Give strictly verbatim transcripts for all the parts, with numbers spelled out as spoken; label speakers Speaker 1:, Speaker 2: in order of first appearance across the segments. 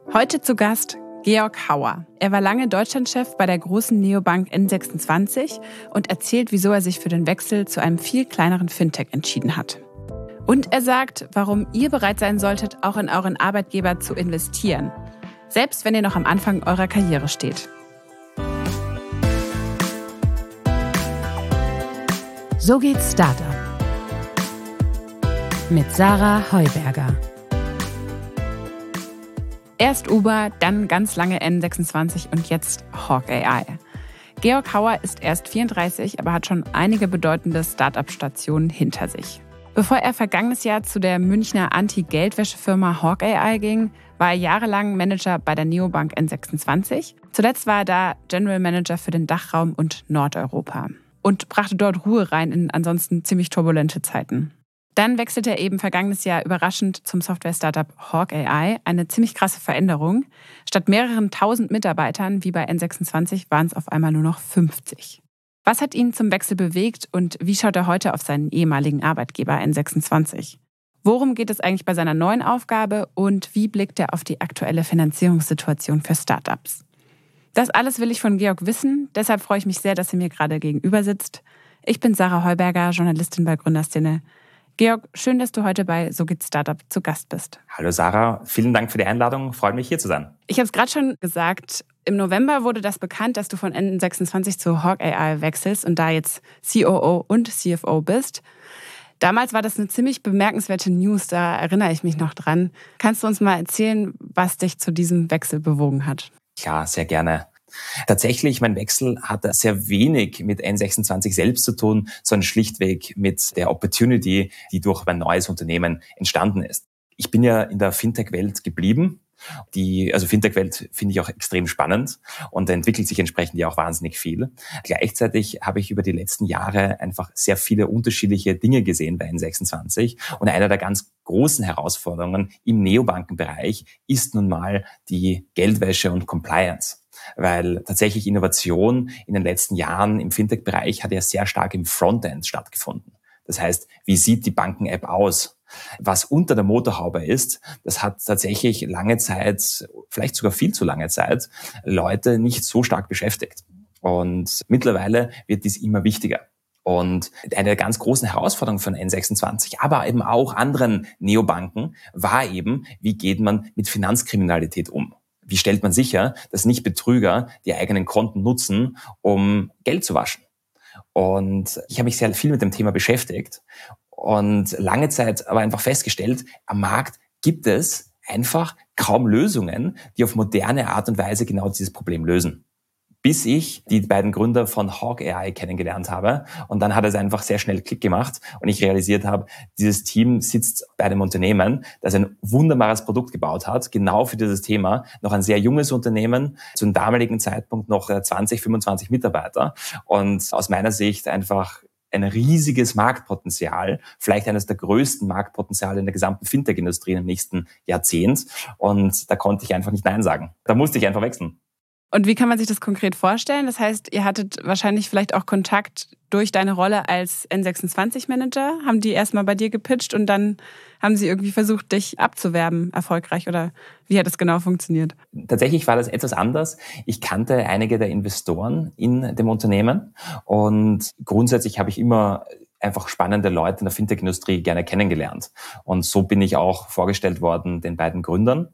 Speaker 1: Heute zu Gast Georg Hauer. Er war lange Deutschlandchef bei der großen Neobank N sechsundzwanzig und erzählt, wieso er sich für den Wechsel zu einem viel kleineren Fintech entschieden hat. Und er sagt, warum ihr bereit sein solltet, auch in euren Arbeitgeber zu investieren. Selbst wenn ihr noch am Anfang eurer Karriere steht.
Speaker 2: So geht's Startup. Mit Sarah Heuberger.
Speaker 1: Erst Uber, dann ganz lange N sechsundzwanzig und jetzt Hawk A I. Georg Hauer ist erst vierunddreißig, aber hat schon einige bedeutende Start-up-Stationen hinter sich. Bevor er vergangenes Jahr zu der Münchner Anti-Geldwäsche-Firma Hawk A I ging, war er jahrelang Manager bei der Neobank N sechsundzwanzig. Zuletzt war er da General Manager für den Dachraum und Nordeuropa und brachte dort Ruhe rein in ansonsten ziemlich turbulente Zeiten. Dann wechselte er eben vergangenes Jahr überraschend zum Software-Startup Hawk A I. Eine ziemlich krasse Veränderung. Statt mehreren tausend Mitarbeitern wie bei N sechsundzwanzig waren es auf einmal nur noch fünfzig. Was hat ihn zum Wechsel bewegt und wie schaut er heute auf seinen ehemaligen Arbeitgeber N sechsundzwanzig? Worum geht es eigentlich bei seiner neuen Aufgabe und wie blickt er auf die aktuelle Finanzierungssituation für Startups? Das alles will ich von Georg wissen, deshalb freue ich mich sehr, dass er mir gerade gegenüber sitzt. Ich bin Sarah Heuberger, Journalistin bei Gründerszene. Georg, schön, dass du heute bei So geht's Startup zu Gast bist.
Speaker 3: Hallo Sarah, vielen Dank für die Einladung. Freut mich, hier zu sein.
Speaker 1: Ich habe es gerade schon gesagt, im November wurde das bekannt, dass du von N sechsundzwanzig zu Hawk A I wechselst und da jetzt C O O und C F O bist. Damals war das eine ziemlich bemerkenswerte News, da erinnere ich mich noch dran. Kannst du uns mal erzählen, was dich zu diesem Wechsel bewogen hat?
Speaker 3: Ja, sehr gerne. Tatsächlich, mein Wechsel hat sehr wenig mit N sechsundzwanzig selbst zu tun, sondern schlichtweg mit der Opportunity, die durch mein neues Unternehmen entstanden ist. Ich bin ja in der Fintech-Welt geblieben. Die, also Fintech-Welt finde ich auch extrem spannend und da entwickelt sich entsprechend ja auch wahnsinnig viel. Gleichzeitig habe ich über die letzten Jahre einfach sehr viele unterschiedliche Dinge gesehen bei N sechsundzwanzig und einer der ganz großen Herausforderungen im Neobankenbereich ist nun mal die Geldwäsche und Compliance. Weil tatsächlich Innovation in den letzten Jahren im Fintech-Bereich hat ja sehr stark im Frontend stattgefunden. Das heißt, wie sieht die Banken-App aus? Was unter der Motorhaube ist, das hat tatsächlich lange Zeit, vielleicht sogar viel zu lange Zeit, Leute nicht so stark beschäftigt. Und mittlerweile wird dies immer wichtiger. Und eine der ganz großen Herausforderungen von N sechsundzwanzig, aber eben auch anderen Neobanken, war eben, wie geht man mit Finanzkriminalität um? Wie stellt man sicher, dass nicht Betrüger die eigenen Konten nutzen, um Geld zu waschen? Und ich habe mich sehr viel mit dem Thema beschäftigt und lange Zeit aber einfach festgestellt, am Markt gibt es einfach kaum Lösungen, die auf moderne Art und Weise genau dieses Problem lösen. Bis ich die beiden Gründer von Hawk A I kennengelernt habe. Und dann hat es einfach sehr schnell Klick gemacht und ich realisiert habe, dieses Team sitzt bei einem Unternehmen, das ein wunderbares Produkt gebaut hat, genau für dieses Thema. Noch ein sehr junges Unternehmen, zum damaligen Zeitpunkt noch zwanzig, fünfundzwanzig Mitarbeiter. Und aus meiner Sicht einfach ein riesiges Marktpotenzial, vielleicht eines der größten Marktpotenziale in der gesamten Fintech-Industrie im nächsten Jahrzehnt. Und da konnte ich einfach nicht Nein sagen. Da musste ich einfach wechseln.
Speaker 1: Und wie kann man sich das konkret vorstellen? Das heißt, ihr hattet wahrscheinlich vielleicht auch Kontakt durch deine Rolle als N sechsundzwanzig-Manager. Haben die erstmal bei dir gepitcht und dann haben sie irgendwie versucht, dich abzuwerben, erfolgreich? Oder wie hat das genau funktioniert?
Speaker 3: Tatsächlich war das etwas anders. Ich kannte einige der Investoren in dem Unternehmen und grundsätzlich habe ich immer einfach spannende Leute in der Fintech-Industrie gerne kennengelernt. Und so bin ich auch vorgestellt worden den beiden Gründern.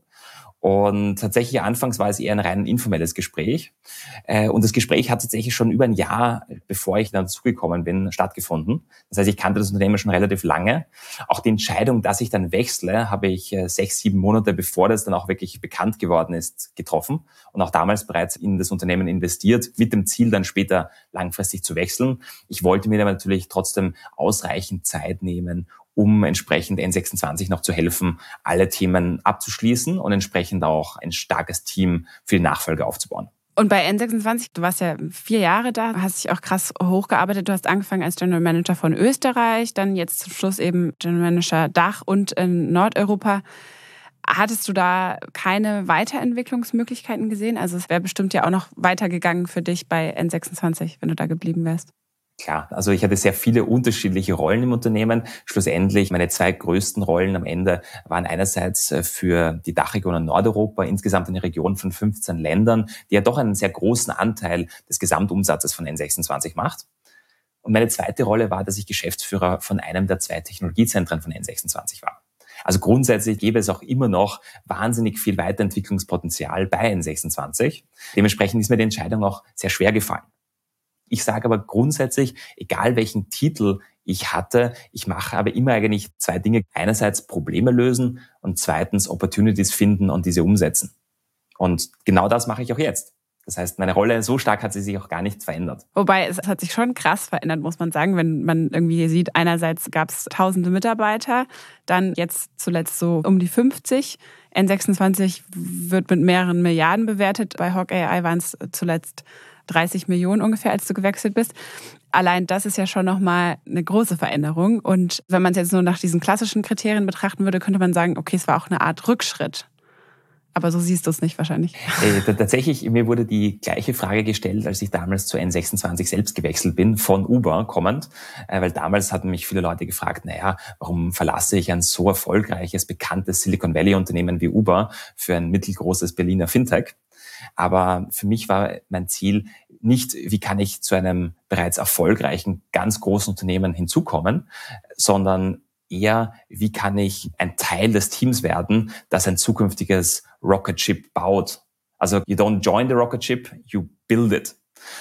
Speaker 3: Und tatsächlich anfangs war es eher ein rein informelles Gespräch. Und das Gespräch hat tatsächlich schon über ein Jahr, bevor ich dann dazugekommen bin, stattgefunden. Das heißt, ich kannte das Unternehmen schon relativ lange. Auch die Entscheidung, dass ich dann wechsle, habe ich sechs, sieben Monate, bevor das dann auch wirklich bekannt geworden ist, getroffen. Und auch damals bereits in das Unternehmen investiert, mit dem Ziel, dann später langfristig zu wechseln. Ich wollte mir aber natürlich trotzdem ausreichend Zeit nehmen, um entsprechend N sechsundzwanzig noch zu helfen, alle Themen abzuschließen und entsprechend auch ein starkes Team für die Nachfolge aufzubauen.
Speaker 1: Und bei N sechsundzwanzig, du warst ja vier Jahre da, hast dich auch krass hochgearbeitet. Du hast angefangen als General Manager von Österreich, dann jetzt zum Schluss eben General Manager Dach und in Nordeuropa. Hattest du da keine Weiterentwicklungsmöglichkeiten gesehen? Also es wäre bestimmt ja auch noch weitergegangen für dich bei N sechsundzwanzig, wenn du da geblieben wärst.
Speaker 3: Klar, also ich hatte sehr viele unterschiedliche Rollen im Unternehmen. Schlussendlich, meine zwei größten Rollen am Ende waren einerseits für die Dachregion und Nordeuropa, insgesamt eine Region von fünfzehn Ländern, die ja doch einen sehr großen Anteil des Gesamtumsatzes von N sechsundzwanzig macht. Und meine zweite Rolle war, dass ich Geschäftsführer von einem der zwei Technologiezentren von N sechsundzwanzig war. Also grundsätzlich gäbe es auch immer noch wahnsinnig viel Weiterentwicklungspotenzial bei N sechsundzwanzig. Dementsprechend ist mir die Entscheidung auch sehr schwer gefallen. Ich sage aber grundsätzlich, egal welchen Titel ich hatte, ich mache aber immer eigentlich zwei Dinge. Einerseits Probleme lösen und zweitens Opportunities finden und diese umsetzen. Und genau das mache ich auch jetzt. Das heißt, meine Rolle, so stark hat sie sich auch gar nicht verändert.
Speaker 1: Wobei, es hat sich schon krass verändert, muss man sagen, wenn man irgendwie sieht, einerseits gab es tausende Mitarbeiter, dann jetzt zuletzt so um die fünfzig. N sechsundzwanzig wird mit mehreren Milliarden bewertet. Bei Hawk A I waren es zuletzt dreißig Millionen ungefähr, als du gewechselt bist. Allein das ist ja schon nochmal eine große Veränderung. Und wenn man es jetzt nur nach diesen klassischen Kriterien betrachten würde, könnte man sagen, okay, es war auch eine Art Rückschritt. Aber so siehst du es nicht wahrscheinlich.
Speaker 3: Äh, tatsächlich, mir wurde die gleiche Frage gestellt, als ich damals zu N sechsundzwanzig selbst gewechselt bin, von Uber kommend. Äh, weil damals hatten mich viele Leute gefragt, naja, warum verlasse ich ein so erfolgreiches, bekanntes Silicon Valley-Unternehmen wie Uber für ein mittelgroßes Berliner Fintech? Aber für mich war mein Ziel nicht, wie kann ich zu einem bereits erfolgreichen, ganz großen Unternehmen hinzukommen, sondern eher, wie kann ich ein Teil des Teams werden, das ein zukünftiges Rocket Ship baut. Also you don't join the Rocket Ship, you build it.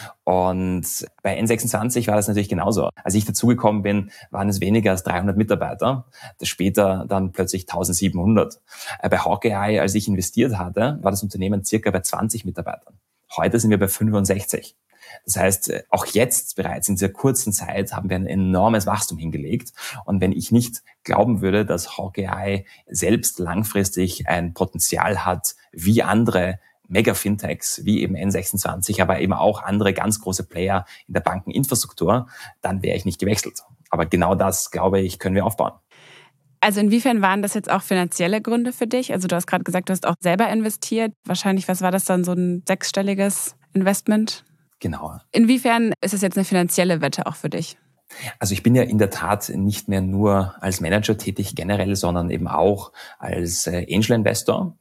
Speaker 3: Und bei N sechsundzwanzig war das natürlich genauso. Als ich dazugekommen bin, waren es weniger als dreihundert Mitarbeiter. Das später dann plötzlich eintausendsiebenhundert. Bei Hawk A I, als ich investiert hatte, war das Unternehmen circa bei zwanzig Mitarbeitern. Heute sind wir bei fünfundsechzig. Das heißt, auch jetzt bereits in dieser kurzen Zeit haben wir ein enormes Wachstum hingelegt. Und wenn ich nicht glauben würde, dass Hawk A I selbst langfristig ein Potenzial hat, wie andere Mega-Fintechs, wie eben N sechsundzwanzig, aber eben auch andere ganz große Player in der Bankeninfrastruktur, dann wäre ich nicht gewechselt. Aber genau das, glaube ich, können wir aufbauen.
Speaker 1: Also inwiefern waren das jetzt auch finanzielle Gründe für dich? Also du hast gerade gesagt, du hast auch selber investiert. Wahrscheinlich, was war das dann, so ein sechsstelliges Investment?
Speaker 3: Genau.
Speaker 1: Inwiefern ist es jetzt eine finanzielle Wette auch für dich?
Speaker 3: Also ich bin ja in der Tat nicht mehr nur als Manager tätig generell, sondern eben auch als Angel Investor.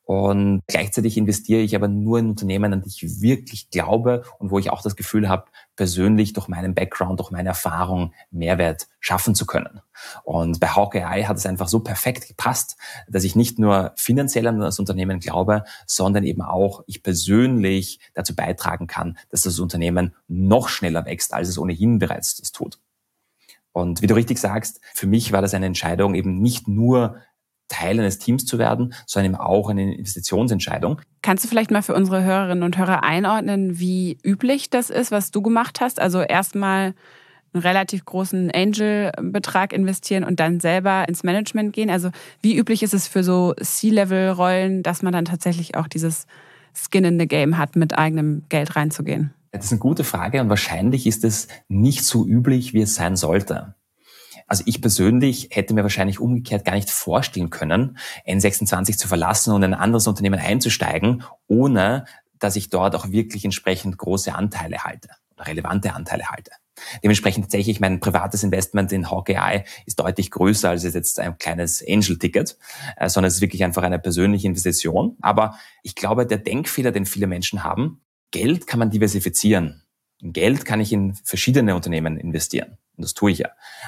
Speaker 3: Und gleichzeitig investiere ich aber nur in Unternehmen, an die ich wirklich glaube und wo ich auch das Gefühl habe, persönlich durch meinen Background, durch meine Erfahrung Mehrwert schaffen zu können. Und bei Hawk A I hat es einfach so perfekt gepasst, dass ich nicht nur finanziell an das Unternehmen glaube, sondern eben auch ich persönlich dazu beitragen kann, dass das Unternehmen noch schneller wächst, als es ohnehin bereits das tut. Und wie du richtig sagst, für mich war das eine Entscheidung, eben nicht nur Teil eines Teams zu werden, sondern eben auch eine Investitionsentscheidung.
Speaker 1: Kannst du vielleicht mal für unsere Hörerinnen und Hörer einordnen, wie üblich das ist, was du gemacht hast? Also erstmal einen relativ großen Angel-Betrag investieren und dann selber ins Management gehen. Also wie üblich ist es für so C-Level-Rollen, dass man dann tatsächlich auch dieses Skin in the Game hat, mit eigenem Geld reinzugehen?
Speaker 3: Das ist eine gute Frage und wahrscheinlich ist es nicht so üblich, wie es sein sollte. Also ich persönlich hätte mir wahrscheinlich umgekehrt gar nicht vorstellen können, N sechsundzwanzig zu verlassen und in ein anderes Unternehmen einzusteigen, ohne dass ich dort auch wirklich entsprechend große Anteile halte oder relevante Anteile halte. Dementsprechend tatsächlich mein privates Investment in Hawk A I ist deutlich größer als jetzt ein kleines Angel-Ticket, sondern es ist wirklich einfach eine persönliche Investition. Aber ich glaube, der Denkfehler, den viele Menschen haben, Geld kann man diversifizieren. In Geld kann ich in verschiedene Unternehmen investieren. Und das tue ich ja.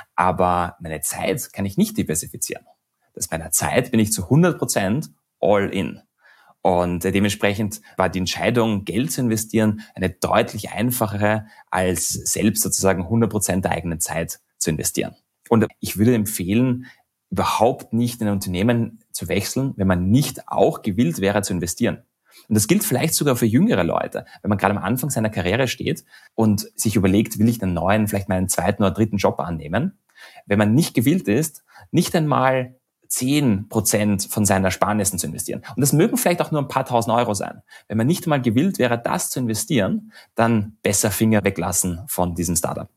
Speaker 3: Aber meine Zeit kann ich nicht diversifizieren. Das meiner Zeit bin ich zu hundert Prozent all in. Und dementsprechend war die Entscheidung, Geld zu investieren, eine deutlich einfachere, als selbst sozusagen hundert Prozent der eigenen Zeit zu investieren. Und ich würde empfehlen, überhaupt nicht in ein Unternehmen zu wechseln, wenn man nicht auch gewillt wäre zu investieren. Und das gilt vielleicht sogar für jüngere Leute, wenn man gerade am Anfang seiner Karriere steht und sich überlegt, will ich einen neuen, vielleicht meinen zweiten oder dritten Job annehmen. Wenn man nicht gewillt ist, nicht einmal zehn Prozent von seinen Ersparnissen zu investieren. Und das mögen vielleicht auch nur ein paar tausend Euro sein. Wenn man nicht einmal gewillt wäre, das zu investieren, dann besser Finger weglassen von diesem Startup.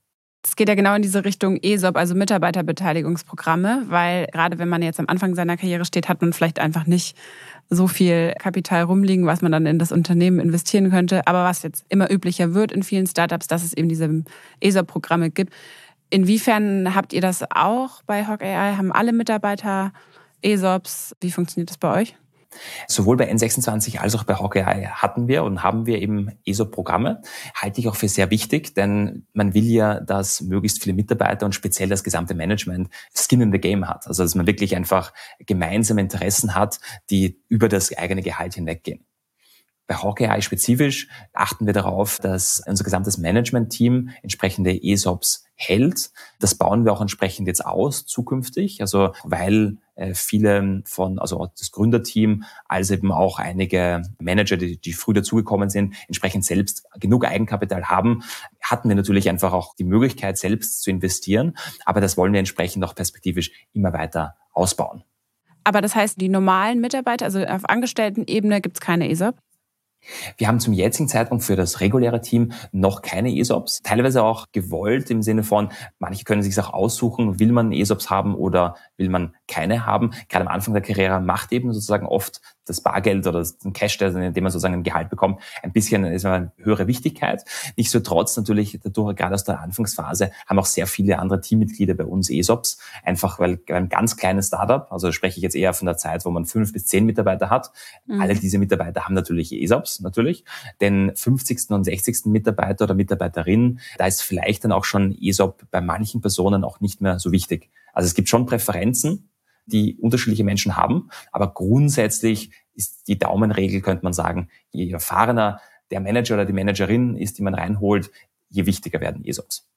Speaker 1: Es geht ja genau in diese Richtung E S O P, also Mitarbeiterbeteiligungsprogramme, weil gerade wenn man jetzt am Anfang seiner Karriere steht, hat man vielleicht einfach nicht so viel Kapital rumliegen, was man dann in das Unternehmen investieren könnte. Aber was jetzt immer üblicher wird in vielen Startups, dass es eben diese E S O P-Programme gibt. Inwiefern habt ihr das auch bei Hawk.A I? Haben alle Mitarbeiter E S O Ps? Wie funktioniert das bei euch?
Speaker 3: Sowohl bei N sechsundzwanzig als auch bei Hawk.A I hatten wir und haben wir eben E S O P-Programme. Halte ich auch für sehr wichtig, denn man will ja, dass möglichst viele Mitarbeiter und speziell das gesamte Management Skin in the Game hat. Also dass man wirklich einfach gemeinsame Interessen hat, die über das eigene Gehalt hinweggehen. Bei Hawk.A I spezifisch achten wir darauf, dass unser gesamtes Management-Team entsprechende E S O Ps hält. Das bauen wir auch entsprechend jetzt aus zukünftig, also weil äh, viele von, also das Gründerteam, als eben auch einige Manager, die, die früh dazugekommen sind, entsprechend selbst genug Eigenkapital haben, hatten wir natürlich einfach auch die Möglichkeit, selbst zu investieren. Aber das wollen wir entsprechend auch perspektivisch immer weiter ausbauen.
Speaker 1: Aber das heißt, die normalen Mitarbeiter, also auf Angestelltenebene gibt es keine E S O P?
Speaker 3: Wir haben zum jetzigen Zeitpunkt für das reguläre Team noch keine E S O Ps, teilweise auch gewollt im Sinne von, manche können sich auch aussuchen, will man E S O Ps haben oder will man keine haben. Gerade am Anfang der Karriere macht eben sozusagen oft das Bargeld oder den Cash, den man sozusagen ein Gehalt bekommt, ein bisschen ist eine höhere Wichtigkeit. Nichtsdestotrotz natürlich, dadurch, gerade aus der Anfangsphase, haben auch sehr viele andere Teammitglieder bei uns E S O Ps, einfach weil ein ganz kleines Startup, also spreche ich jetzt eher von der Zeit, wo man fünf bis zehn Mitarbeiter hat, mhm. alle diese Mitarbeiter haben natürlich E S O Ps, natürlich. Den fünfzigsten und sechzigsten Mitarbeiter oder Mitarbeiterin, da ist vielleicht dann auch schon E S O P bei manchen Personen auch nicht mehr so wichtig. Also es gibt schon Präferenzen, die unterschiedliche Menschen haben, aber grundsätzlich ist die Daumenregel, könnte man sagen, je erfahrener der Manager oder die Managerin ist, die man reinholt, je wichtiger werden E S O Ps.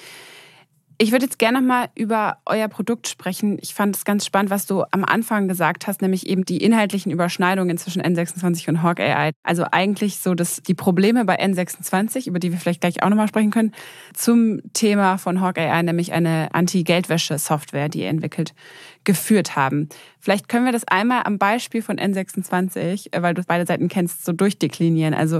Speaker 1: Ich würde jetzt gerne nochmal über euer Produkt sprechen. Ich fand es ganz spannend, was du am Anfang gesagt hast, nämlich eben die inhaltlichen Überschneidungen zwischen N sechsundzwanzig und Hawk.A I. Also eigentlich so, dass die Probleme bei N sechsundzwanzig, über die wir vielleicht gleich auch nochmal sprechen können, zum Thema von Hawk.A I, nämlich eine Anti-Geldwäsche-Software, die ihr entwickelt, geführt haben. Vielleicht können wir das einmal am Beispiel von N sechsundzwanzig, weil du beide Seiten kennst, so durchdeklinieren. Also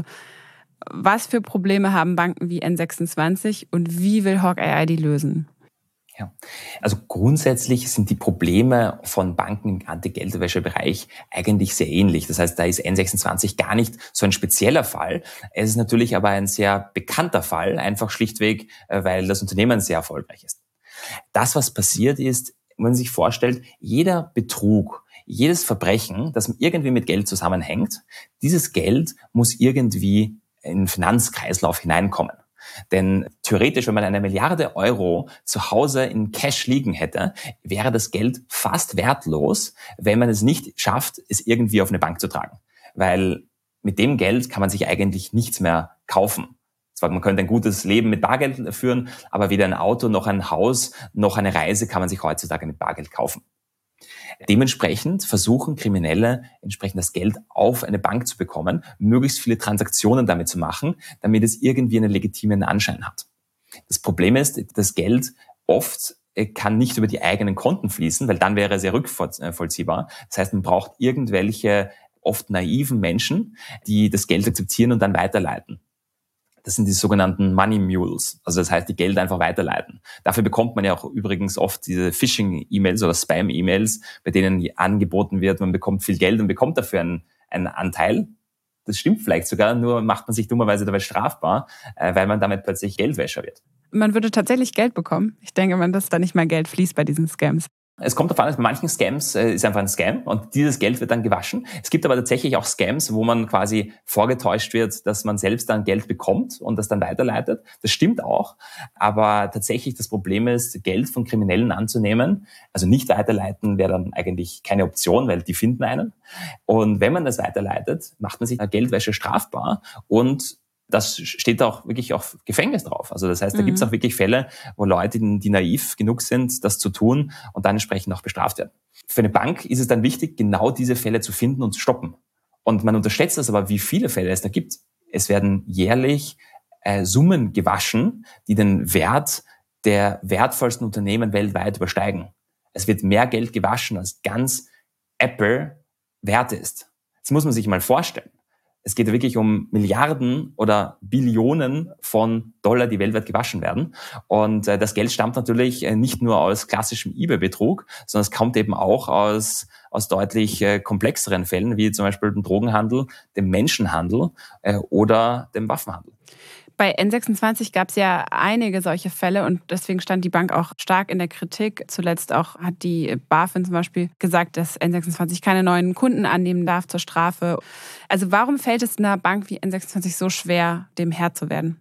Speaker 1: was für Probleme haben Banken wie N sechsundzwanzig und wie will Hawk.A I die lösen?
Speaker 3: Ja, also grundsätzlich sind die Probleme von Banken im Anti-Geldwäsche-Bereich eigentlich sehr ähnlich. Das heißt, da ist N sechsundzwanzig gar nicht so ein spezieller Fall. Es ist natürlich aber ein sehr bekannter Fall, einfach schlichtweg, weil das Unternehmen sehr erfolgreich ist. Das, was passiert ist, wenn man sich vorstellt, jeder Betrug, jedes Verbrechen, das irgendwie mit Geld zusammenhängt, dieses Geld muss irgendwie in den Finanzkreislauf hineinkommen. Denn theoretisch, wenn man eine Milliarde Euro zu Hause in Cash liegen hätte, wäre das Geld fast wertlos, wenn man es nicht schafft, es irgendwie auf eine Bank zu tragen. Weil mit dem Geld kann man sich eigentlich nichts mehr kaufen. Zwar, man könnte ein gutes Leben mit Bargeld führen, aber weder ein Auto noch ein Haus noch eine Reise kann man sich heutzutage mit Bargeld kaufen. Dementsprechend versuchen Kriminelle, entsprechend das Geld auf eine Bank zu bekommen, möglichst viele Transaktionen damit zu machen, damit es irgendwie einen legitimen Anschein hat. Das Problem ist, das Geld oft kann nicht über die eigenen Konten fließen, weil dann wäre es ja rückvollziehbar. Das heißt, man braucht irgendwelche oft naiven Menschen, die das Geld akzeptieren und dann weiterleiten. Das sind die sogenannten Money Mules, also das heißt, die Geld einfach weiterleiten. Dafür bekommt man ja auch übrigens oft diese Phishing-E-Mails oder Spam-E-Mails, bei denen angeboten wird, man bekommt viel Geld und bekommt dafür einen, einen Anteil. Das stimmt vielleicht sogar, nur macht man sich dummerweise dabei strafbar, weil man damit plötzlich Geldwäscher wird.
Speaker 1: Man würde tatsächlich Geld bekommen. Ich denke, man, dass da nicht mal Geld fließt bei diesen Scams.
Speaker 3: Es kommt darauf an, dass bei manchen Scams äh, ist einfach ein Scam und dieses Geld wird dann gewaschen. Es gibt aber tatsächlich auch Scams, wo man quasi vorgetäuscht wird, dass man selbst dann Geld bekommt und das dann weiterleitet. Das stimmt auch, aber tatsächlich das Problem ist, Geld von Kriminellen anzunehmen, also nicht weiterleiten wäre dann eigentlich keine Option, weil die finden einen. Und wenn man das weiterleitet, macht man sich Geldwäsche strafbar und das steht auch wirklich auf Gefängnis drauf. Also das heißt, da mhm. gibt es auch wirklich Fälle, wo Leute, die naiv genug sind, das zu tun und dann entsprechend auch bestraft werden. Für eine Bank ist es dann wichtig, genau diese Fälle zu finden und zu stoppen. Und man unterschätzt das aber, wie viele Fälle es da gibt. Es werden jährlich äh, Summen gewaschen, die den Wert der wertvollsten Unternehmen weltweit übersteigen. Es wird mehr Geld gewaschen, als ganz Apple wert ist. Das muss man sich mal vorstellen. Es geht wirklich um Milliarden oder Billionen von Dollar, die weltweit gewaschen werden. Und das Geld stammt natürlich nicht nur aus klassischem eBay-Betrug, sondern es kommt eben auch aus, aus deutlich komplexeren Fällen, wie zum Beispiel dem Drogenhandel, dem Menschenhandel oder dem Waffenhandel.
Speaker 1: Bei N sechsundzwanzig gab es ja einige solche Fälle und deswegen stand die Bank auch stark in der Kritik. Zuletzt auch hat die BaFin zum Beispiel gesagt, dass N sechsundzwanzig keine neuen Kunden annehmen darf zur Strafe. Also warum fällt es einer Bank wie N sechsundzwanzig so schwer, dem Herr zu werden?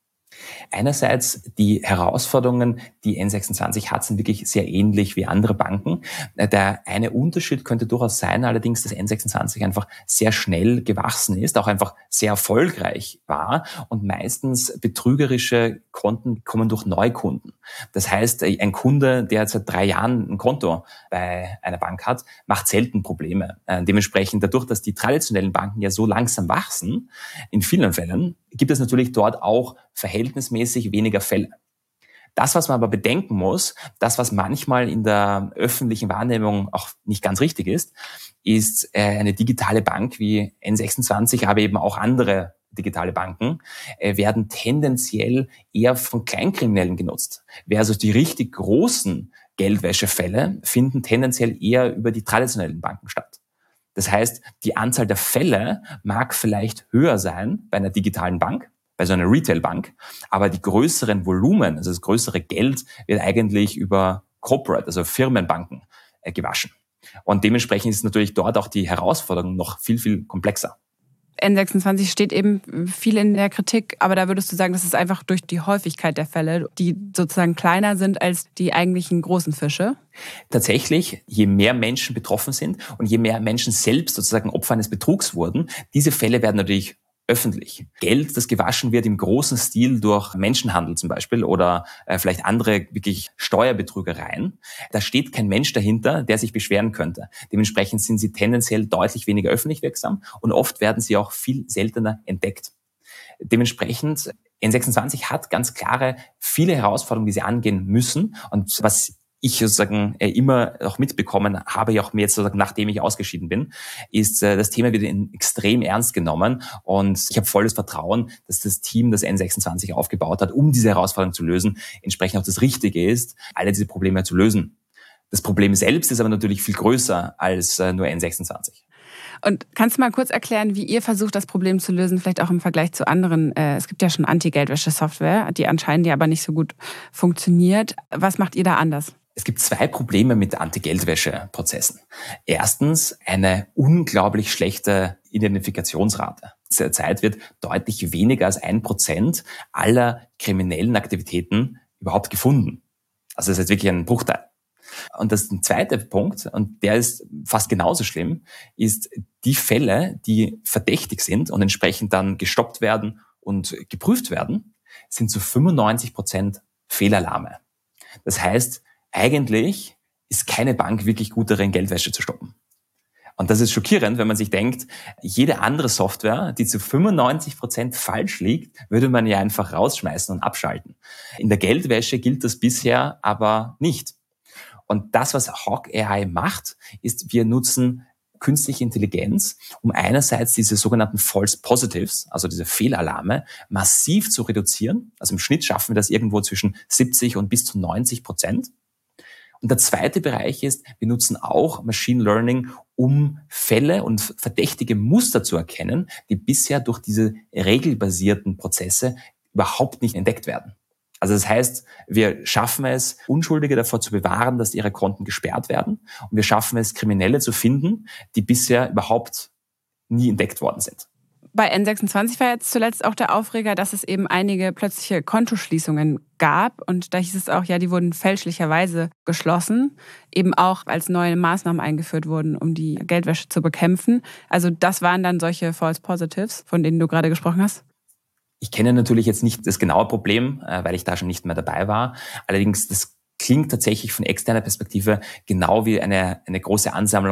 Speaker 3: Einerseits die Herausforderungen, die N sechsundzwanzig hat, sind wirklich sehr ähnlich wie andere Banken. Der eine Unterschied könnte durchaus sein, allerdings, dass N sechsundzwanzig einfach sehr schnell gewachsen ist, auch einfach sehr erfolgreich war und meistens betrügerische Konten kommen durch Neukunden. Das heißt, ein Kunde, der seit drei Jahren ein Konto bei einer Bank hat, macht selten Probleme. Dementsprechend dadurch, dass die traditionellen Banken ja so langsam wachsen, in vielen Fällen, gibt es natürlich dort auch verhältnismäßig weniger Fälle. Das, was man aber bedenken muss, das, was manchmal in der öffentlichen Wahrnehmung auch nicht ganz richtig ist, ist eine digitale Bank wie N sechsundzwanzig, aber eben auch andere digitale Banken, werden tendenziell eher von Kleinkriminellen genutzt. Wer also die richtig großen Geldwäschefälle finden tendenziell eher über die traditionellen Banken statt. Das heißt, die Anzahl der Fälle mag vielleicht höher sein bei einer digitalen Bank, bei so einer Retailbank, aber die größeren Volumen, also das größere Geld, wird eigentlich über Corporate, also Firmenbanken, äh, gewaschen. Und dementsprechend ist natürlich dort auch die Herausforderung noch viel, viel komplexer.
Speaker 1: N sechsundzwanzig steht eben viel in der Kritik, aber da würdest du sagen, das ist einfach durch die Häufigkeit der Fälle, die sozusagen kleiner sind als die eigentlichen großen Fische?
Speaker 3: Tatsächlich, je mehr Menschen betroffen sind und je mehr Menschen selbst sozusagen Opfer eines Betrugs wurden, diese Fälle werden natürlich öffentlich. Geld, das gewaschen wird im großen Stil durch Menschenhandel zum Beispiel oder äh, vielleicht andere wirklich Steuerbetrügereien. Da steht kein Mensch dahinter, der sich beschweren könnte. Dementsprechend sind sie tendenziell deutlich weniger öffentlich wirksam und oft werden sie auch viel seltener entdeckt. Dementsprechend, N sechsundzwanzig hat ganz klare viele Herausforderungen, die sie angehen müssen. Und was ich sozusagen immer auch mitbekommen habe, auch mir jetzt sozusagen, nachdem ich ausgeschieden bin, ist, das Thema wird extrem ernst genommen und ich habe volles Vertrauen, dass das Team, das N sechsundzwanzig aufgebaut hat, um diese Herausforderung zu lösen, entsprechend auch das Richtige ist, alle diese Probleme zu lösen. Das Problem selbst ist aber natürlich viel größer als nur N sechsundzwanzig.
Speaker 1: Und kannst du mal kurz erklären, wie ihr versucht, das Problem zu lösen, vielleicht auch im Vergleich zu anderen? Es gibt ja schon Anti-Geldwäsche-Software, die anscheinend ja aber nicht so gut funktioniert. Was macht ihr da anders?
Speaker 3: Es gibt zwei Probleme mit Anti-Geldwäsche-Prozessen. Erstens eine unglaublich schlechte Identifikationsrate. Zurzeit wird deutlich weniger als ein Prozent aller kriminellen Aktivitäten überhaupt gefunden. Also das ist jetzt wirklich ein Bruchteil. Und das zweite Punkt, und der ist fast genauso schlimm, ist die Fälle, die verdächtig sind und entsprechend dann gestoppt werden und geprüft werden, sind zu fünfundneunzig Prozent Fehlalarme. Das heißt, eigentlich ist keine Bank wirklich gut darin, Geldwäsche zu stoppen. Und das ist schockierend, wenn man sich denkt, jede andere Software, die zu fünfundneunzig Prozent falsch liegt, würde man ja einfach rausschmeißen und abschalten. In der Geldwäsche gilt das bisher aber nicht. Und das, was Hawk A I macht, ist, wir nutzen künstliche Intelligenz, um einerseits diese sogenannten False Positives, also diese Fehlalarme, massiv zu reduzieren. Also im Schnitt schaffen wir das irgendwo zwischen siebzig und bis zu neunzig Prozent. Und der zweite Bereich ist, wir nutzen auch Machine Learning, um Fälle und verdächtige Muster zu erkennen, die bisher durch diese regelbasierten Prozesse überhaupt nicht entdeckt werden. Also das heißt, wir schaffen es, Unschuldige davor zu bewahren, dass ihre Konten gesperrt werden. Und wir schaffen es, Kriminelle zu finden, die bisher überhaupt nie entdeckt worden sind.
Speaker 1: Bei N sechsundzwanzig war jetzt zuletzt auch der Aufreger, dass es eben einige plötzliche Kontoschließungen gab. Und da hieß es auch, ja, die wurden fälschlicherweise geschlossen, eben auch als neue Maßnahmen eingeführt wurden, um die Geldwäsche zu bekämpfen. Also das waren dann solche False Positives, von denen du gerade gesprochen hast?
Speaker 3: Ich kenne natürlich jetzt nicht das genaue Problem, weil ich da schon nicht mehr dabei war. Allerdings, das klingt tatsächlich von externer Perspektive genau wie eine, eine große Ansammlung an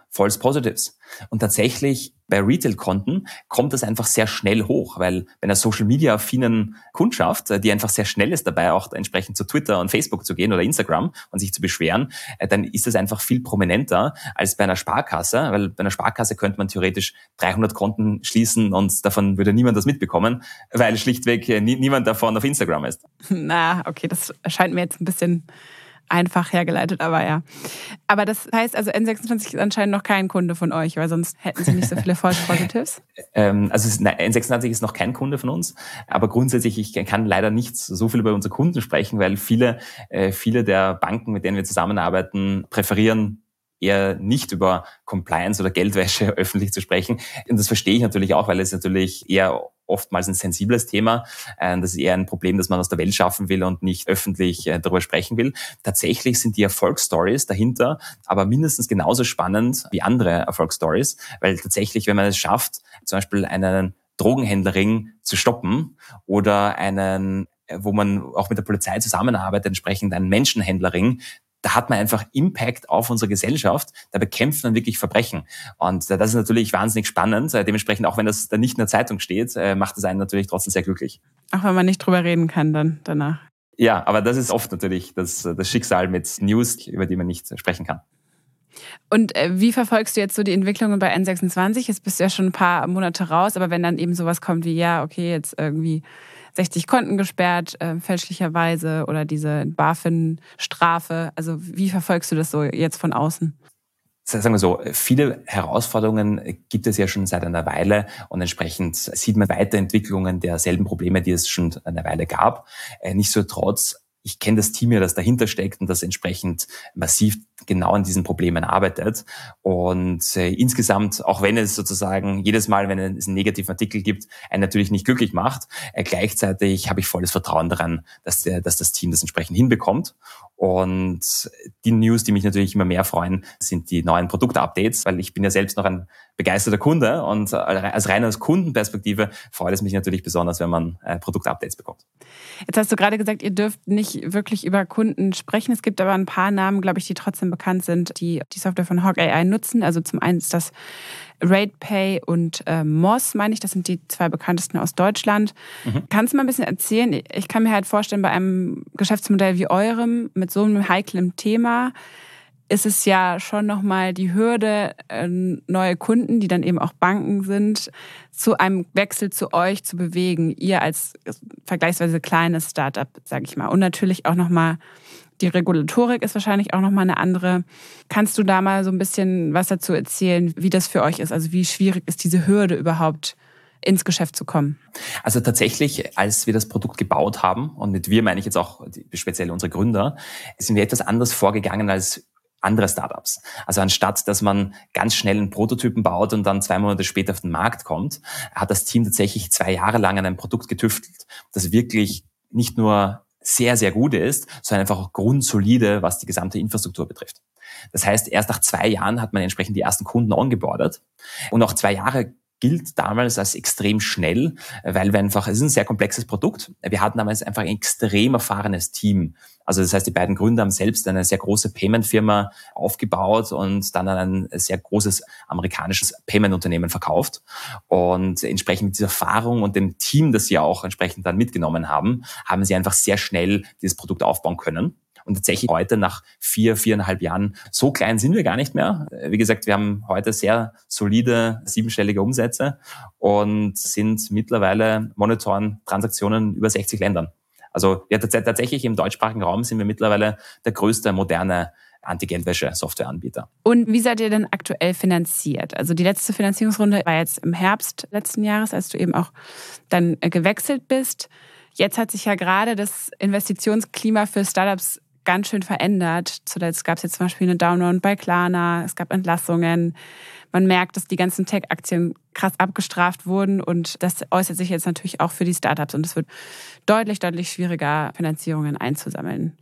Speaker 3: False Positives. Und tatsächlich bei Retail-Konten kommt das einfach sehr schnell hoch, weil bei einer Social-Media-affinen Kundschaft, die einfach sehr schnell ist dabei, auch entsprechend zu Twitter und Facebook zu gehen oder Instagram und sich zu beschweren, dann ist das einfach viel prominenter als bei einer Sparkasse, weil bei einer Sparkasse könnte man theoretisch dreihundert Konten schließen und davon würde niemand das mitbekommen, weil schlichtweg nie, niemand davon auf Instagram ist.
Speaker 1: Na, okay, das erscheint mir jetzt ein bisschen einfach hergeleitet, aber ja. Aber das heißt also, N sechsundzwanzig ist anscheinend noch kein Kunde von euch, weil sonst hätten sie nicht so viele False Positives.
Speaker 3: ähm, also es, nein, N sechsundzwanzig ist noch kein Kunde von uns, aber grundsätzlich, ich kann leider nicht so viel über unsere Kunden sprechen, weil viele, äh, viele der Banken, mit denen wir zusammenarbeiten, präferieren eher nicht über Compliance oder Geldwäsche öffentlich zu sprechen. Und das verstehe ich natürlich auch, weil es natürlich eher oftmals ein sensibles Thema. Das ist eher ein Problem, das man aus der Welt schaffen will und nicht öffentlich darüber sprechen will. Tatsächlich sind die Erfolgsstories dahinter aber mindestens genauso spannend wie andere Erfolgsstories, weil tatsächlich, wenn man es schafft, zum Beispiel einen Drogenhändlerring zu stoppen oder einen, wo man auch mit der Polizei zusammenarbeitet, entsprechend einen Menschenhändlerring, da hat man einfach Impact auf unsere Gesellschaft, da bekämpft man wirklich Verbrechen. Und das ist natürlich wahnsinnig spannend. Dementsprechend, auch wenn das dann nicht in der Zeitung steht, macht es einen natürlich trotzdem sehr glücklich.
Speaker 1: Auch wenn man nicht drüber reden kann dann danach.
Speaker 3: Ja, aber das ist oft natürlich das, das Schicksal mit News, über die man nicht sprechen kann.
Speaker 1: Und wie verfolgst du jetzt so die Entwicklungen bei N sechsundzwanzig? Jetzt bist du ja schon ein paar Monate raus, aber wenn dann eben sowas kommt wie, ja, okay, jetzt irgendwie sechzig Konten gesperrt, äh, fälschlicherweise, oder diese BaFin-Strafe. Also wie verfolgst du das so jetzt von außen?
Speaker 3: Sagen wir so, viele Herausforderungen gibt es ja schon seit einer Weile und entsprechend sieht man Weiterentwicklungen derselben Probleme, die es schon eine Weile gab. Äh, nichtsdestotrotz, ich kenne das Team ja, das dahinter steckt und das entsprechend massiv genau an diesen Problemen arbeitet. Und äh, insgesamt, auch wenn es sozusagen jedes Mal, wenn es einen negativen Artikel gibt, einen natürlich nicht glücklich macht, äh, gleichzeitig habe ich volles Vertrauen daran, dass, der, dass das Team das entsprechend hinbekommt. Und die News, die mich natürlich immer mehr freuen, sind die neuen Produktupdates, weil ich bin ja selbst noch ein begeisterter Kunde und als rein aus Kundenperspektive freut es mich natürlich besonders, wenn man äh, Produktupdates bekommt.
Speaker 1: Jetzt hast du gerade gesagt, ihr dürft nicht wirklich über Kunden sprechen. Es gibt aber ein paar Namen, glaube ich, die trotzdem bekannt sind, die die Software von Hawk A I nutzen. Also zum einen ist das RatePay und äh, Moz, meine ich. Das sind die zwei bekanntesten aus Deutschland. Mhm. Kannst du mal ein bisschen erzählen? Ich kann mir halt vorstellen, bei einem Geschäftsmodell wie eurem, mit so einem heiklen Thema, ist es ja schon nochmal die Hürde, neue Kunden, die dann eben auch Banken sind, zu einem Wechsel zu euch zu bewegen. Ihr als vergleichsweise kleines Startup, sage ich mal. Und natürlich auch nochmal, die Regulatorik ist wahrscheinlich auch nochmal eine andere. Kannst du da mal so ein bisschen was dazu erzählen, wie das für euch ist? Also wie schwierig ist diese Hürde überhaupt, ins Geschäft zu kommen?
Speaker 3: Also tatsächlich, als wir das Produkt gebaut haben, und mit wir meine ich jetzt auch speziell unsere Gründer, sind wir etwas anders vorgegangen als andere Startups. Also anstatt, dass man ganz schnell einen Prototypen baut und dann zwei Monate später auf den Markt kommt, hat das Team tatsächlich zwei Jahre lang an einem Produkt getüftelt, das wirklich nicht nur sehr, sehr gut ist, sondern einfach auch grundsolide, was die gesamte Infrastruktur betrifft. Das heißt, erst nach zwei Jahren hat man entsprechend die ersten Kunden ongeboardet und auch zwei Jahre gilt damals als extrem schnell, weil wir einfach, es ist ein sehr komplexes Produkt. Wir hatten damals einfach ein extrem erfahrenes Team. Also das heißt, die beiden Gründer haben selbst eine sehr große Payment-Firma aufgebaut und dann ein sehr großes amerikanisches Payment-Unternehmen verkauft. Und entsprechend mit dieser Erfahrung und dem Team, das sie auch entsprechend dann mitgenommen haben, haben sie einfach sehr schnell dieses Produkt aufbauen können. Und tatsächlich heute nach vier, viereinhalb Jahren, so klein sind wir gar nicht mehr. Wie gesagt, wir haben heute sehr solide siebenstellige Umsätze und sind mittlerweile monitoren Transaktionen in über sechzig Ländern. Also ja, tatsächlich im deutschsprachigen Raum sind wir mittlerweile der größte moderne Anti-Geldwäsche-Softwareanbieter.
Speaker 1: Und wie seid ihr denn aktuell finanziert? Also die letzte Finanzierungsrunde war jetzt im Herbst letzten Jahres, als du eben auch dann gewechselt bist. Jetzt hat sich ja gerade das Investitionsklima für Startups ganz schön verändert. Zuletzt gab es jetzt zum Beispiel eine Downround bei Klarna, es gab Entlassungen. Man merkt, dass die ganzen Tech-Aktien krass abgestraft wurden und das äußert sich jetzt natürlich auch für die Startups und es wird deutlich, deutlich schwieriger, Finanzierungen einzusammeln.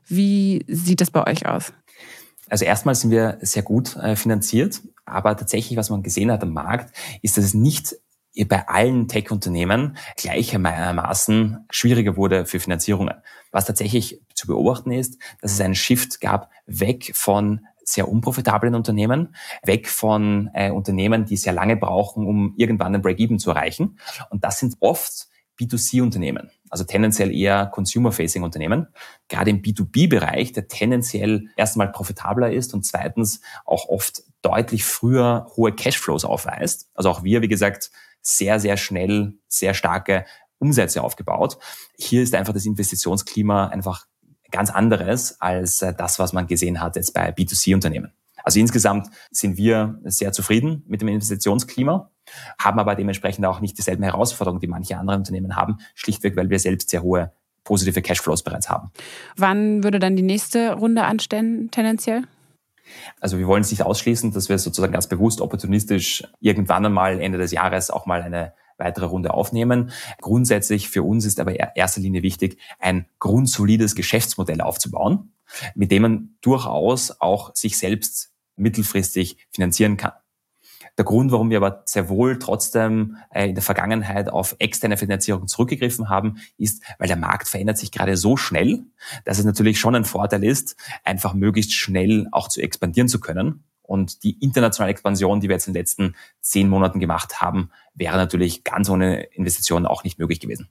Speaker 1: Wie sieht das bei euch aus?
Speaker 3: Also erstmal sind wir sehr gut äh, finanziert, aber tatsächlich, was man gesehen hat am Markt, ist, dass es nicht bei allen Tech-Unternehmen gleichermaßen schwieriger wurde für Finanzierungen. Was tatsächlich zu beobachten ist, dass es einen Shift gab, weg von sehr unprofitablen Unternehmen, weg von äh, Unternehmen, die sehr lange brauchen, um irgendwann einen Break-Even zu erreichen. Und das sind oft B zwei C-Unternehmen, also tendenziell eher Consumer-Facing-Unternehmen, gerade im B zwei B-Bereich, der tendenziell erstmal profitabler ist und zweitens auch oft deutlich früher hohe Cashflows aufweist. Also auch wir, wie gesagt, sehr, sehr schnell, sehr starke Umsätze aufgebaut. Hier ist einfach das Investitionsklima einfach ganz anderes als das, was man gesehen hat jetzt bei B zwei C-Unternehmen. Also insgesamt sind wir sehr zufrieden mit dem Investitionsklima, haben aber dementsprechend auch nicht dieselben Herausforderungen, die manche andere Unternehmen haben, schlichtweg, weil wir selbst sehr hohe positive Cashflows bereits haben.
Speaker 1: Wann würde dann die nächste Runde anstehen, tendenziell?
Speaker 3: Also wir wollen es nicht ausschließen, dass wir sozusagen ganz bewusst opportunistisch irgendwann einmal Ende des Jahres auch mal eine weitere Runde aufnehmen. Grundsätzlich für uns ist aber in erster Linie wichtig, ein grundsolides Geschäftsmodell aufzubauen, mit dem man durchaus auch sich selbst mittelfristig finanzieren kann. Der Grund, warum wir aber sehr wohl trotzdem in der Vergangenheit auf externe Finanzierung zurückgegriffen haben, ist, weil der Markt verändert sich gerade so schnell, dass es natürlich schon ein Vorteil ist, einfach möglichst schnell auch zu expandieren zu können. Und die internationale Expansion, die wir jetzt in den letzten zehn Monaten gemacht haben, wäre natürlich ganz ohne Investitionen auch nicht möglich gewesen.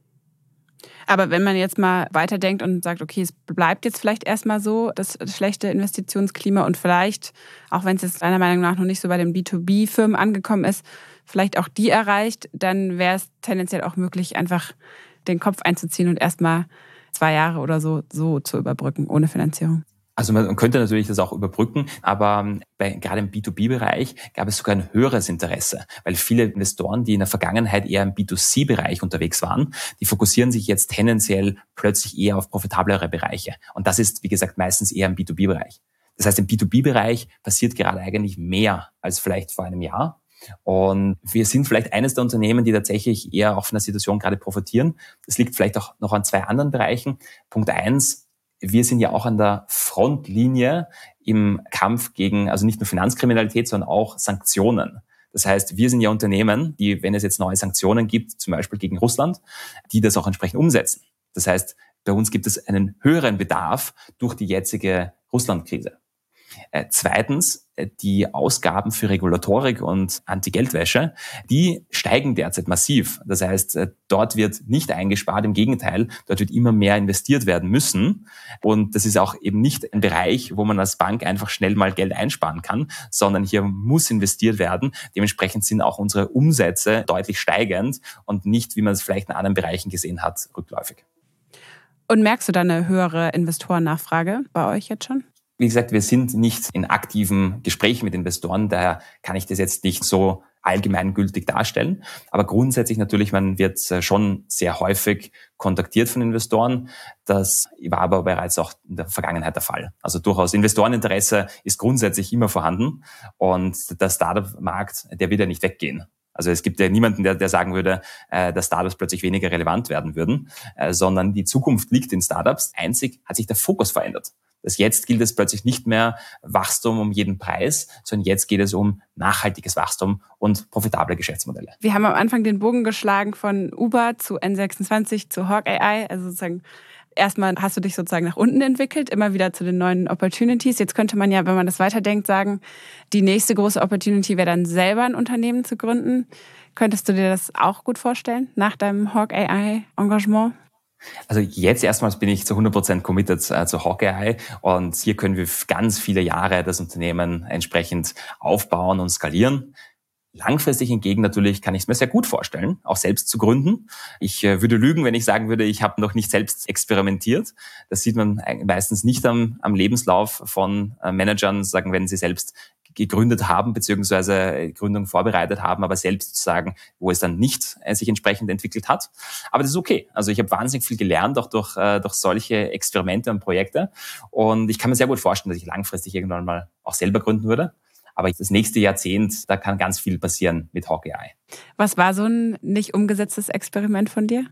Speaker 1: Aber wenn man jetzt mal weiterdenkt und sagt, okay, es bleibt jetzt vielleicht erstmal so, das schlechte Investitionsklima und vielleicht, auch wenn es jetzt meiner Meinung nach noch nicht so bei den B zwei B-Firmen angekommen ist, vielleicht auch die erreicht, dann wäre es tendenziell auch möglich, einfach den Kopf einzuziehen und erstmal zwei Jahre oder so, so zu überbrücken, ohne Finanzierung.
Speaker 3: Also man könnte natürlich das auch überbrücken, aber bei, gerade im B zwei B-Bereich gab es sogar ein höheres Interesse, weil viele Investoren, die in der Vergangenheit eher im B zwei C-Bereich unterwegs waren, die fokussieren sich jetzt tendenziell plötzlich eher auf profitablere Bereiche. Und das ist, wie gesagt, meistens eher im B zwei B-Bereich. Das heißt, im B zwei B-Bereich passiert gerade eigentlich mehr als vielleicht vor einem Jahr. Und wir sind vielleicht eines der Unternehmen, die tatsächlich eher auch von der Situation gerade profitieren. Das liegt vielleicht auch noch an zwei anderen Bereichen. Punkt eins, wir sind ja auch an der Frontlinie im Kampf gegen, also nicht nur Finanzkriminalität, sondern auch Sanktionen. Das heißt, wir sind ja Unternehmen, die, wenn es jetzt neue Sanktionen gibt, zum Beispiel gegen Russland, die das auch entsprechend umsetzen. Das heißt, bei uns gibt es einen höheren Bedarf durch die jetzige Russland-Krise. Äh, zweitens, äh, die Ausgaben für Regulatorik und Anti-Geldwäsche, die steigen derzeit massiv. Das heißt, äh, dort wird nicht eingespart, im Gegenteil, dort wird immer mehr investiert werden müssen. Und das ist auch eben nicht ein Bereich, wo man als Bank einfach schnell mal Geld einsparen kann, sondern hier muss investiert werden. Dementsprechend sind auch unsere Umsätze deutlich steigend und nicht, wie man es vielleicht in anderen Bereichen gesehen hat, rückläufig.
Speaker 1: Und merkst du da eine höhere Investorennachfrage bei euch jetzt schon?
Speaker 3: Wie gesagt, wir sind nicht in aktiven Gesprächen mit Investoren, daher kann ich das jetzt nicht so allgemeingültig darstellen. Aber grundsätzlich natürlich, man wird schon sehr häufig kontaktiert von Investoren. Das war aber bereits auch in der Vergangenheit der Fall. Also durchaus Investoreninteresse ist grundsätzlich immer vorhanden und der Startup-Markt, der wird ja nicht weggehen. Also es gibt ja niemanden, der, der sagen würde, äh, dass Startups plötzlich weniger relevant werden würden, äh, sondern die Zukunft liegt in Startups. Einzig hat sich der Fokus verändert. Das jetzt gilt es plötzlich nicht mehr Wachstum um jeden Preis, sondern jetzt geht es um nachhaltiges Wachstum und profitable Geschäftsmodelle.
Speaker 1: Wir haben am Anfang den Bogen geschlagen von Uber zu N sechsundzwanzig zu Hawk A I. Also sozusagen erstmal hast du dich sozusagen nach unten entwickelt, immer wieder zu den neuen Opportunities. Jetzt könnte man ja, wenn man das weiterdenkt, sagen, die nächste große Opportunity wäre dann selber ein Unternehmen zu gründen. Könntest du dir das auch gut vorstellen nach deinem Hawk A I-Engagement?
Speaker 3: Also jetzt erstmals bin ich zu hundert Prozent committed äh, zu Hawk A I und hier können wir ganz viele Jahre das Unternehmen entsprechend aufbauen und skalieren. Langfristig hingegen natürlich kann ich es mir sehr gut vorstellen, auch selbst zu gründen. Ich äh, würde lügen, wenn ich sagen würde, ich habe noch nicht selbst experimentiert. Das sieht man meistens nicht am, am Lebenslauf von äh, Managern, sagen, wenn sie selbst gegründet haben, beziehungsweise Gründung vorbereitet haben, aber selbst zu sagen, wo es dann nicht äh, sich entsprechend entwickelt hat. Aber das ist okay. Also ich habe wahnsinnig viel gelernt, auch durch, äh, durch solche Experimente und Projekte. Und ich kann mir sehr gut vorstellen, dass ich langfristig irgendwann mal auch selber gründen würde. Aber das nächste Jahrzehnt, da kann ganz viel passieren mit Hawk A I.
Speaker 1: Was war so ein nicht umgesetztes Experiment von dir?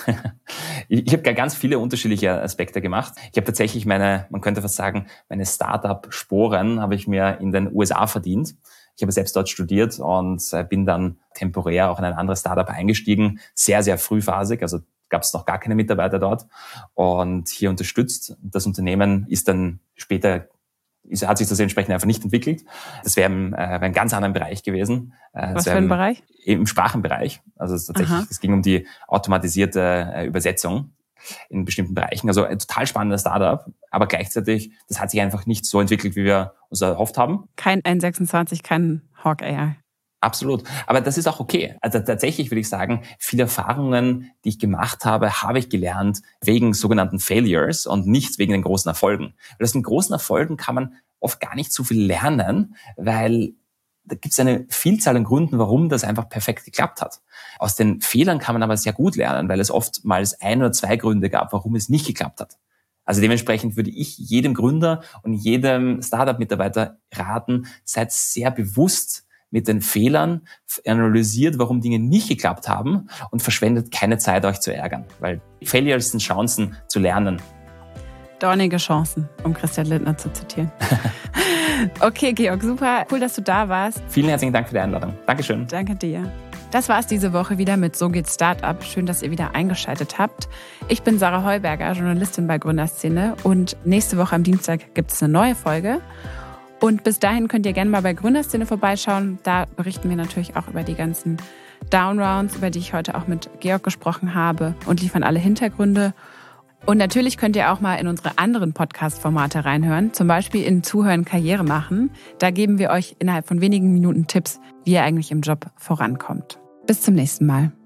Speaker 3: ich ich habe ganz viele unterschiedliche Aspekte gemacht. Ich habe tatsächlich meine, man könnte fast sagen, meine Startup-Sporen habe ich mir in den U S A verdient. Ich habe selbst dort studiert und bin dann temporär auch in ein anderes Startup eingestiegen. Sehr, sehr frühphasig, also gab es noch gar keine Mitarbeiter dort und hier unterstützt. Das Unternehmen ist dann später ist, hat sich das entsprechend einfach nicht entwickelt. Das wäre im, äh, einem ganz anderen Bereich gewesen. Äh,
Speaker 1: Was für ein Bereich?
Speaker 3: Im Sprachenbereich. Also es, tatsächlich, es ging um die automatisierte äh, Übersetzung in bestimmten Bereichen. Also ein total spannendes Startup, aber gleichzeitig, das hat sich einfach nicht so entwickelt, wie wir uns erhofft haben.
Speaker 1: Kein N sechsundzwanzig, kein Hawk A I.
Speaker 3: Absolut. Aber das ist auch okay. Also tatsächlich würde ich sagen, viele Erfahrungen, die ich gemacht habe, habe ich gelernt wegen sogenannten Failures und nicht wegen den großen Erfolgen. Weil aus den großen Erfolgen kann man oft gar nicht so viel lernen, weil da gibt es eine Vielzahl an Gründen, warum das einfach perfekt geklappt hat. Aus den Fehlern kann man aber sehr gut lernen, weil es oftmals ein oder zwei Gründe gab, warum es nicht geklappt hat. Also dementsprechend würde ich jedem Gründer und jedem Startup-Mitarbeiter raten, seid sehr bewusst mit den Fehlern, analysiert, warum Dinge nicht geklappt haben und verschwendet keine Zeit, euch zu ärgern. Weil Failures sind Chancen zu lernen.
Speaker 1: Dornige Chancen, um Christian Lindner zu zitieren. Okay, Georg, super. Cool, dass du da warst.
Speaker 3: Vielen herzlichen Dank für die Einladung. Dankeschön.
Speaker 1: Danke dir. Das war es diese Woche wieder mit So geht Startup. Schön, dass ihr wieder eingeschaltet habt. Ich bin Sarah Heuberger, Journalistin bei Gründerszene. Und nächste Woche am Dienstag gibt es eine neue Folge. Und bis dahin könnt ihr gerne mal bei Gründerszene vorbeischauen. Da berichten wir natürlich auch über die ganzen Downrounds, über die ich heute auch mit Georg gesprochen habe und liefern alle Hintergründe. Und natürlich könnt ihr auch mal in unsere anderen Podcast-Formate reinhören, zum Beispiel in Zuhören Karriere machen. Da geben wir euch innerhalb von wenigen Minuten Tipps, wie ihr eigentlich im Job vorankommt. Bis zum nächsten Mal.